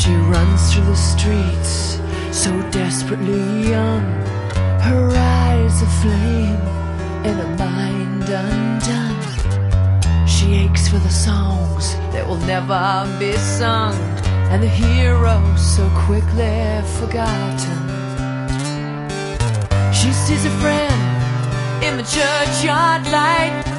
She runs through the streets, so desperately young, her eyes aflame and her mind undone. She aches for the songs that will never be sung, and the heroes so quickly forgotten. She sees a friend in the churchyard light,